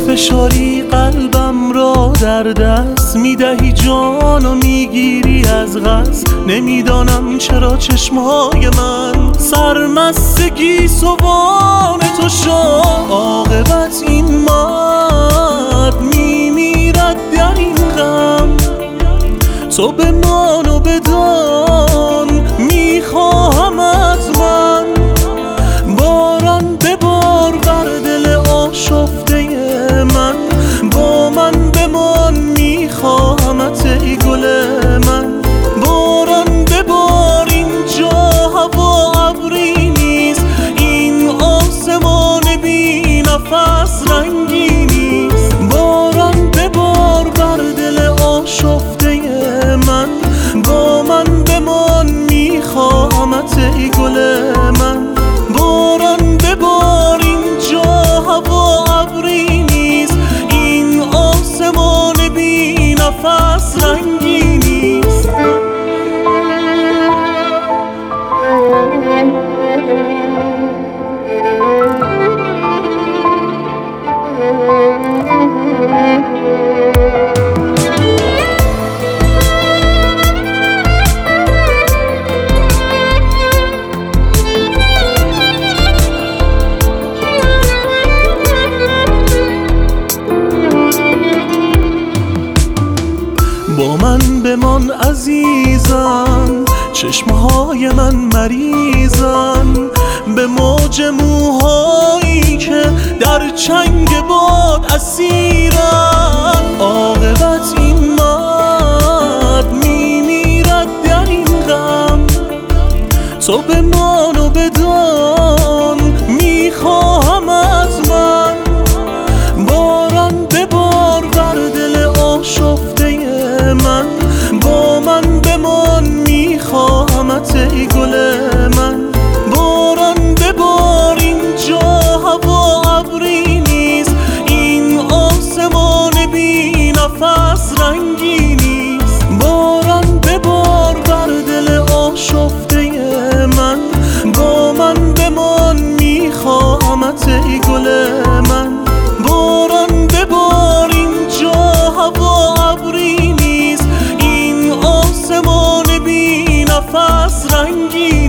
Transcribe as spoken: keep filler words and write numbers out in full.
فشاری قلبم را در دست میدهی جان و میگیری از غز. نمیدانم چرا چشمهای من سرمستگی سوان تو شد. عاقبت این مرد میمیرد در این غم، تو بمان و بدان میخواهم از من. باران ببار بر دل آشفته من، با من بمان میخواهمت ای گل من. باران ببار اینجا هوا ابری نیست، این آسمان بی نفس رنگی نیست. باران ببار بر دل آشفته من، با من بمان میخواهمت ای گل من. باران ببار اینجا هوا ابری نیست، این آسمان بی نفس رنگی نیست. با من بمان عزیزم، چشمهای من مریضن به موج موهایی که در چنگ باد اسیرن. عاقبت این مرد میمیرد در این غم، تو بمان و بدان میخواهم از من. باران ببار بر دل آشفته من، با من بمان میخواهمت ای گل من. باران ببار اینجا هوا ابری نیست، این آسمان بی نفس رنگی نیست. باران ببار بر دل آشفته من، با من بمان میخواهمت ای گل من. باران ببار اینجا هوا ابری نیست، این آسمان بی نفس رنگی